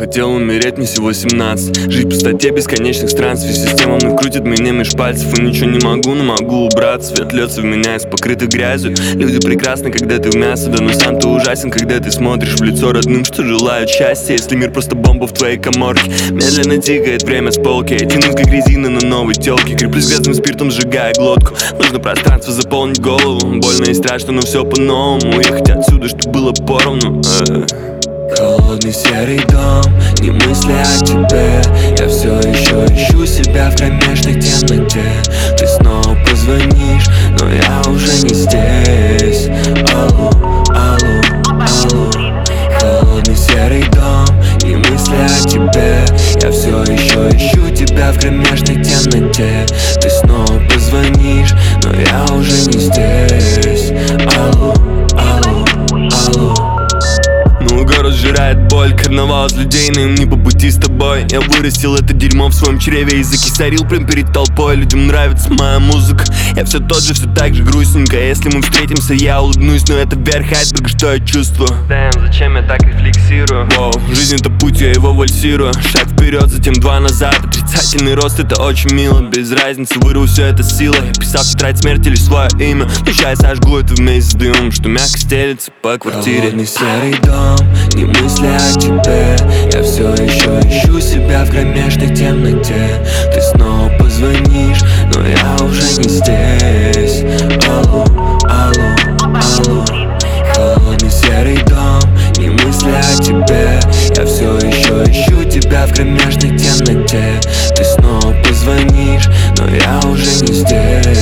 хотел умереть, мне всего 17. Жить в пустоте бесконечных странствий. Система вновь крутит меня меж пальцев. И ничего не могу, но могу убраться. Свет льется в меня из покрытых грязью. Люди прекрасны, когда ты в мясо. Да но сам ты ужасен, когда ты смотришь в лицо родным, что желают счастья. Если мир просто бомба в твоей каморке. Медленно тикает время с полки. Я тянусь как резина на новой телке. Креплюсь грязным спиртом, сжигая глотку. Нужно пространство заполнить голову. Больно и страшно, но все по-новому. Уехать отсюда, чтоб было поровну. Холодный серый дом, не мысли о тебе. Я все еще ищу себя в кромешной темноте. Ты снова позвонишь, но я уже не здесь. Алло, алло, алло. Холодный серый дом, не мысли о тебе. Я все еще ищу тебя в кромешной темноте. Ты снова позвонишь, но я уже не здесь. Алло, алло, алло. Ну, город сжирает боль, карнавал из людей, но им не по пути с тобой. Я вырастил это дерьмо в своем чреве и закисарил прям перед толпой. Людям нравится моя музыка, я все тот же, все так же грустненько. Если мы встретимся, я улыбнусь, но это верх айсберга, что я чувствую. Дэм, зачем я так рефлексирую? Воу, жизнь это путь, я его вальсирую. Шаг вперед, затем два назад. Отрицательный рост, это очень мило. Без разницы, вырву все это силой. Я писал в тетрадь смерти лишь свое имя. Но сейчас я сожгу это вместе с дымом, что мягко стелется по квартире. Холодный серый дом, не мысли о тебе. Я все еще ищу себя в кромешной темноте. Ты снова позвонишь, но я уже не здесь. Алло, алло, алло. Холодный серый дом, не мысли о тебе. Я все еще ищу тебя в кромешной темноте. Ты снова позвонишь, но я уже не здесь.